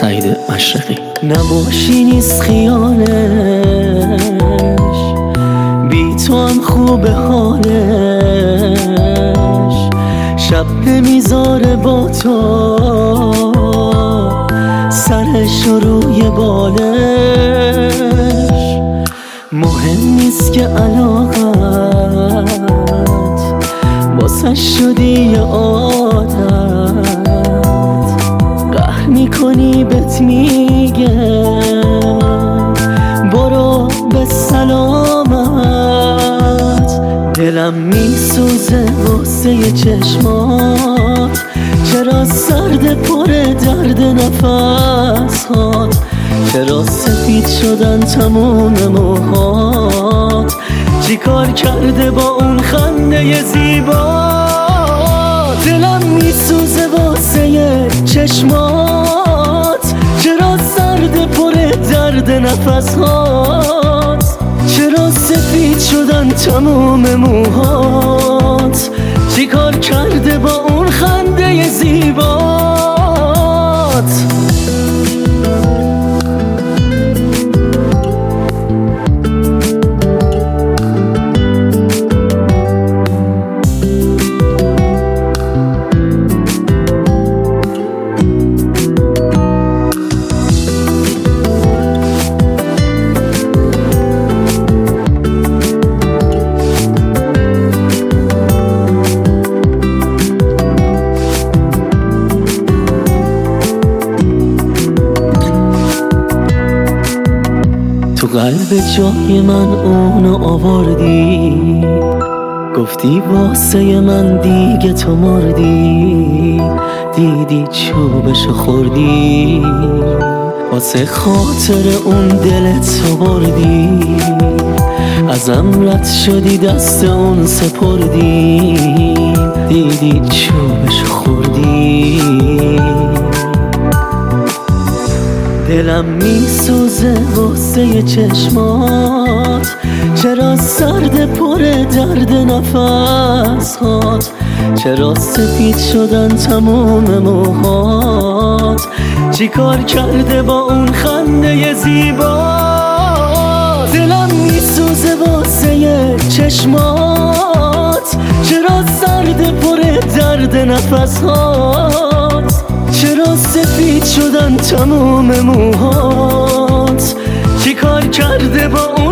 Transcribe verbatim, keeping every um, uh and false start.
سعید مشرقی. نباشی نیست خیالش، بی تو هم خوب حالش، شب نمیذاره با تو سرش روی بالش. مهم نیست که علاقت واسه شدی یه عادت، قهر میکنی بهت میگه برو به سلامت. دلم میسوزه واسه چشمات، چرا سرد پر درد نفس هات، چرا سفید شدن تموم موهات، چی کار کرده با اون خنده زیبا. دلم میسوزه واسه چشمات، چرا سرد پر درد نفس هات، چرا سفید شدن تموم موهات، چی کار کرده با اون خنده زیبات. تو قلب جای من اونو آوردی، گفتی واسه من دیگه تو مردی، دیدی چوبشو خوردی، واسه خاطر اون دلت تو بردی، ازم رد شدی دست اون سپردی، دیدی چوبشو خوردی. دلم میسوزه واسه چشمات، چرا سرد پر درد نفس هات، چرا سفید شدن تموم موهات، چی کار کرده با اون خنده زیبا. دلم میسوزه واسه چشمات، چرا سرد پر درد نفس هات، چرا سفید شدن تموم موهات، چی کار کرده با اون